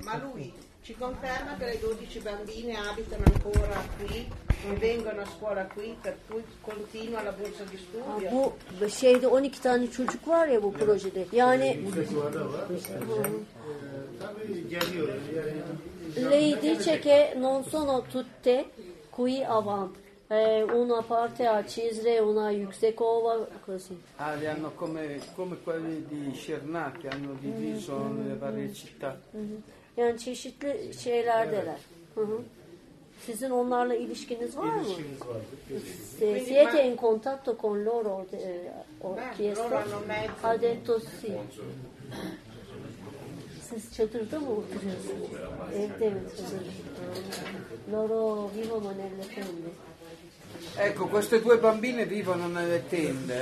Ma lui ci conferma che le 12 bambine abitano ancora qui, non vengono a scuola qui, per cui continua la borsa di studio. Bu şeyde 12 tane çocuk var ya bu projede. Yani lei dice che non sono tutte qui avanti. Una parte a Cisre, una a Yüksekova, così. Li hanno come quelli di Şırnak, hanno diviso nelle varie città. Yani çeşitli şeylerdeler. Sizin onlarla ilişkiniz var mı? Siete in contatto con loro? Ho chiesto. Ha detto sì. Siz çadırda mı oturuyorsunuz? Evde mi çadır? Loro vivono nelle tende. Ecco, queste due bambine vivono nelle tende.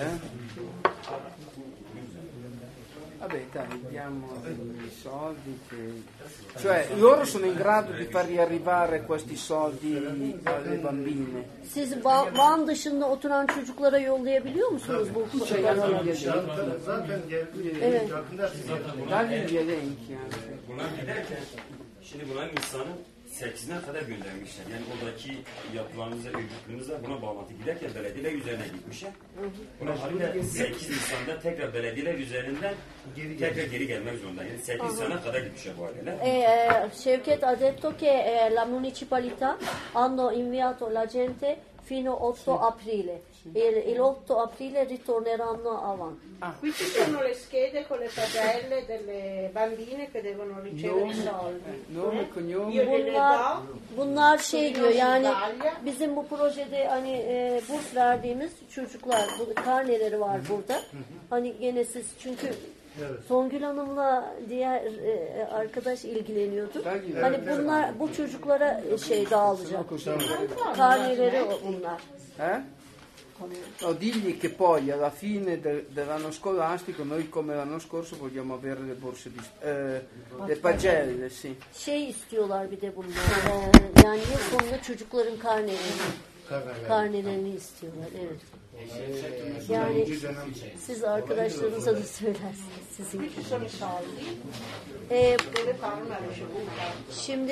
Vabbè, dai, diamo i soldi cioè loro sono in grado di far riarrivare questi soldi alle bambine. Siz Van dışında oturan çocuklara yollayabiliyor musunuz bu paraları? Zaten Evet. Dagli gli elenchi anche. Buna giderken şimdi bunların insanı 8'ine kadar göndermişler. Yani oradaki yapılarımıza, örgütlüğümüzle buna bağlantı giderken belediyeler üzerine gitmişler. Buna haliyle 8 Nisan'da tekrar belediyeler üzerinden tekrar geri gelmek zorunda. Yani 8 Nisan'a kadar gitmişler bu aileler. Şevket ha detto che la municipalità hanno inviato la gente fino 8 aprile. Il 8 aprile ritorneranno avanti. Qui ci sono le schede con le pagelle delle bambine che devono ricevere i soldi. Nome, cognome. Io gliele do. Bunlar şey diyor yani bizim bu projede hani burs verdiğimiz çocuklar bu karneleri var burada. Hani gene siz çünkü Songül Hanım'la diğer arkadaş ilgileniyordu. Hani bunlar bu çocuklara şey dağılacak. Karneleri bunlar. No, digli che poi alla fine dell'anno scolastico noi come l'anno scorso vogliamo avere le borse di le pagelle, sì. Şey istiyorlar bir de bunlar. Yani yıl sonunda çocukların karnelerini istiyorlar. Evet. Yani siz arkadaşlarınıza da söylersiniz sizin. Qui ci sono i soldi. Deve fare una ricevuta. Şimdi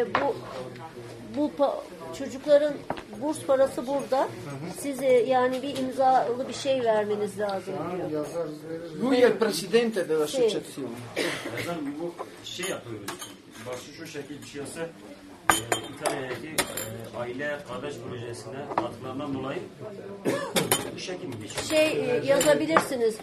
bu çocukların burs parası burada. Size yani bir imzalı bir şey vermeniz lazım diyor. Lui è il presidente dell'associazione. Bu şey yapıyoruz. Başı şu şekilde bir şey olsa İtalya'daki aile kardeş projesine katkılarından dolayı bu şekil mi geçiyor? Şey yazabilirsiniz.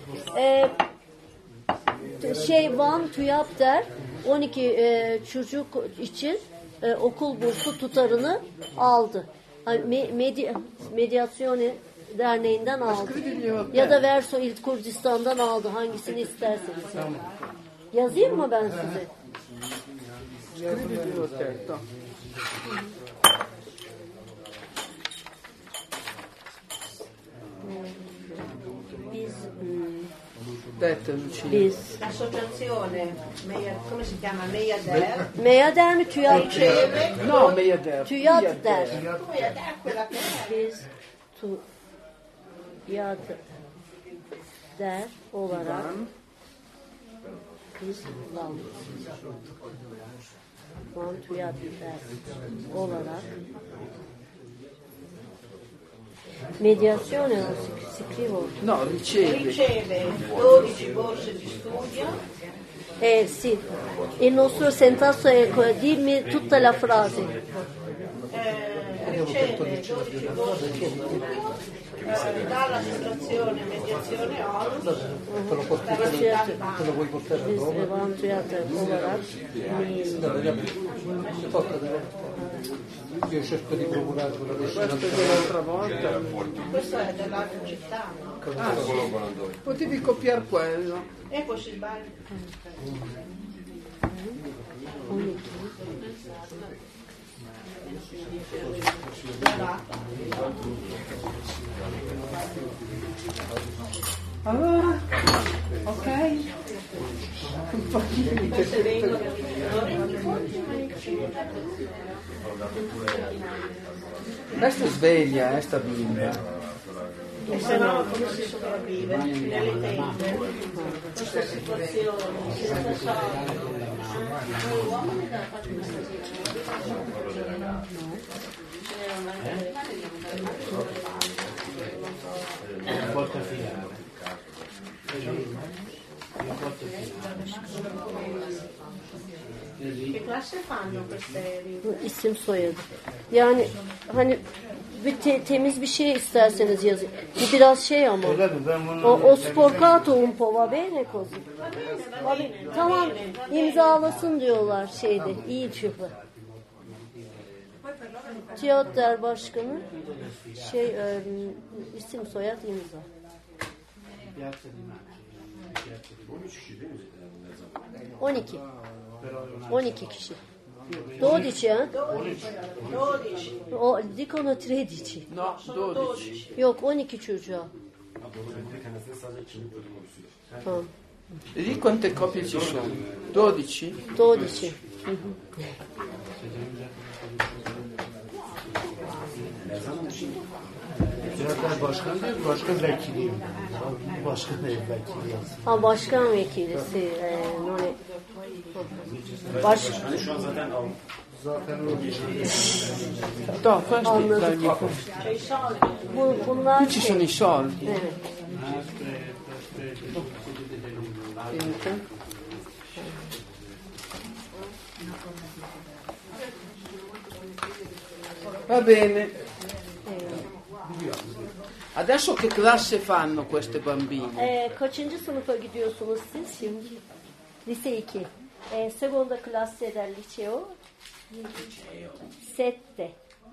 Van TÜYAP der 12 çocuk için okul bursu tutarını aldı. Mediazione Derneği'nden aldı. Ya da Verso İl Kurdistan'dan aldı. Hangisini isterseniz. Yazayım mı ben size? Biz L'associazione, come si chiama? Meyader. Meyader mi TÜYAP? No, Meyader. TÜYAP der. Meyader quella che è. Biz TÜYAP der olarak biz Van TÜYAP der olarak mediazione non si scrive. No, riceve 12 borse di studio. Sì, il nostro sentato è dimmi tutta la frase. Riceve 12 borse di studio dall'associazione Mediazione ONU. Te lo vuoi portare io cerco di procurare una l'altra volta. Questo è dell'altra città, no? Potevi copiare quello. È possibile. Allora, ok. Queste vengono Questa sveglia, sta bimba. e se no come si sopravvive nelle tende, questa situazione senza soldi, Che classe fanno queste? İsim soyadı. Yani hani temiz bir şey isterseniz yazın. Bu biraz şey ama. O sporcato un po' va bene così. Tamam imzalasın diyorlar şeyde. İyi çıktı. TİOD'der başkanı isim soyad imza. 12. 12 kişi. 12 ha? 12. O dicono 13. No, 12. Yok 12 çocuğa. Tamam. E di quante coppie ci sono? 12? 12. Zaten başkan değil, başkan vekiliyim. Başkan değil, vekili yazsın. Ha başkan vekilisi. Non è. Yani şu an zaten Zaten o No, questi dagli Bunlar Qui ci sono i soldi. Evet. Senta. Va bene. Adesso che classe fanno queste bambine? Kaçıncı sınıfa gidiyorsunuz siz şimdi? Lise 2. Seconda classe del liceo? Sette.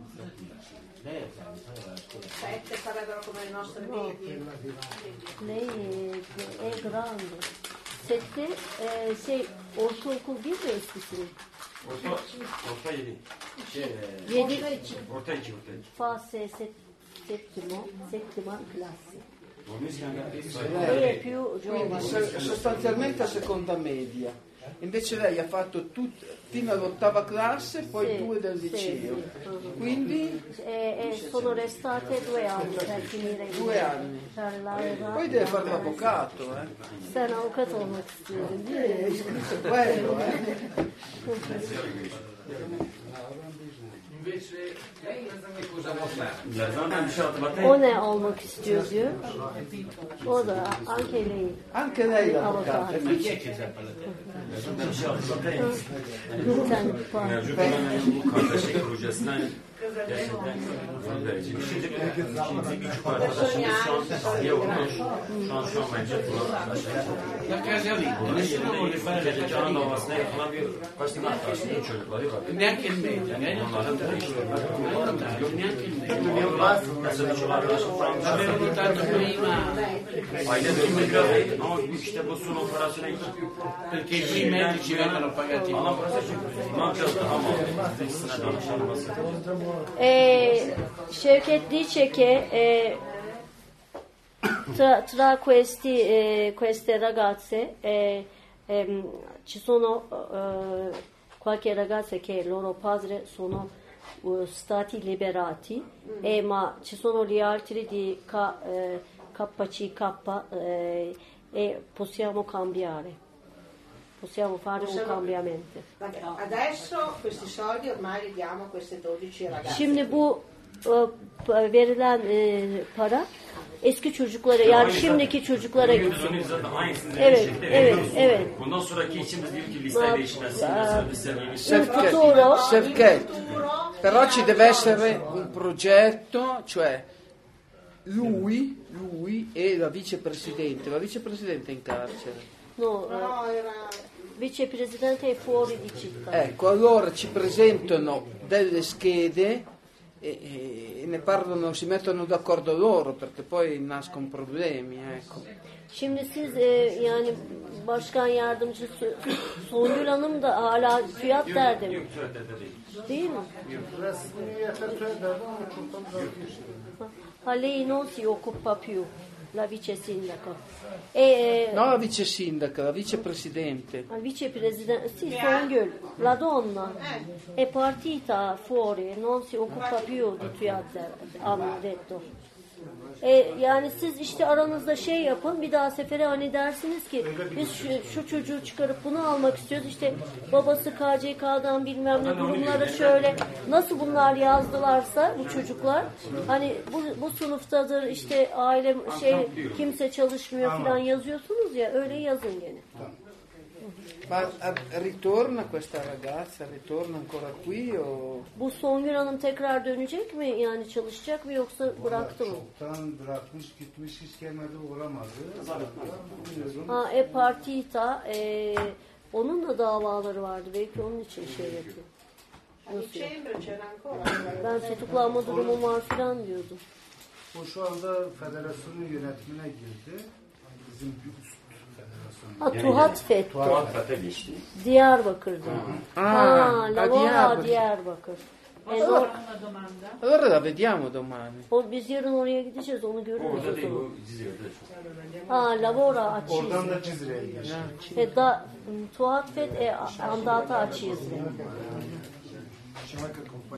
7 sarebbero come le nostre medie. Lei è grande. Sette ortaokul 1 ve eskisi mi? orta 7. 7 Orta 2. fase settima classe. Orta Lei è più Quindi giovane. sostanzialmente a seconda media. Invece lei ha fatto fino all'8ª classe, poi Sì, 2 del sì, liceo. sì. Quindi Sono restate 2 anni per finire il 2 anni. per laurea. Poi deve fare l'avvocato, eh. Sen avukat olmak istiyorum değil mi? Quello, Invece lei cosa vuole fare? Lerzan'dan bir şey hatırlatayım. O ne olmak istiyor diyor. O da anche lei. Anche lei l'avvocato. Avvocato. Bir şey hatırlatayım. Sen var. Mevcut olan bu kardeşlik projesine gerçekten gurur verici bir şeydir. İkinci birçok arkadaşımız şu an tahliye olmuş. Şu an bence bu arkadaşlar. La casa lì, Bunun nessuno vuole yerine fare la geceki casa ana lì. davasına yapılan bir kaç tane arkadaşının çocukları var. Neanche il media, Onların da işleri neanche il media. mesela şu arkadaşım şu an L'avevo votato prima aile dönümü biraz değil ama işte bu son operasyona perché qui i medici vengono pagati. alan burası ne yapacağız daha mı? Üstüne danışalım nasıl? Şevket Diçek'e tra queste ragazze ci sono qualche ragazze che loro padri sono stati liberati ma ci sono gli altri di KCK e possiamo cambiare. Possiamo fare un cambiamento. Adesso questi soldi ormai li diamo a queste 12 ragazze. Şimdi bu verilen para eski çocuklara yani şimdiki çocuklara gitsin. Evet. Bundan sonraki için biz diyor ki liste değişmesi, mesela liste Şevket. Però ci deve essere un progetto, cioè lui e la vicepresidente. La vicepresidente è in carcere. No, era vicepresidente è fuori di città. Ecco, allora ci presentano delle schede e ne parlano, si mettono d'accordo loro perché poi nascono problemi, ecco. Şimdi siz yani başkan yardımcısı Songül Hanım da hala fiyat derdi mi? Değil mi? Lei non si occupa più, la vice sindaco. No, la vice sindaca, la vicepresidente. Vicepresidente, sì, Songül, la donna è partita fuori, non si occupa più di Tuiazzer, hanno detto. Yani siz işte aranızda şey yapın, bir daha sefere hani dersiniz ki biz şu çocuğu çıkarıp bunu almak istiyoruz. İşte babası KCK'dan bilmem ne durumları şöyle, nasıl bunlar yazdılarsa bu çocuklar, hani bu sınıftadır işte aile kimse çalışmıyor falan yazıyorsunuz ya, öyle yazın gene. Ma ritorna questa ragazza? Ritorna ancora qui o? Bu Songül Hanım tekrar dönecek mi? Yani çalışacak mı yoksa bıraktı mı? Çoktan bırakmış gitmiş, hiç gelmedi, uğramadı. Partita, onun da davaları vardı. Belki onun için şey yapıyor. Ben tutuklanma durumum var filan diyordum. O şu anda federasyonun yönetimine girdi. Bizim bir üst federasyon. Tuhatfet. Tuhatfet'e geçti. Diyarbakır'da. Lavora Diyarbakır. Allora la vediamo domani. Biz yarın oraya gideceğiz, onu görürüz. Orada değil, o Cizre'de. Lavora Oradan açıyız. da Cizre'ye geçti. Tuhatfet andata açıyız.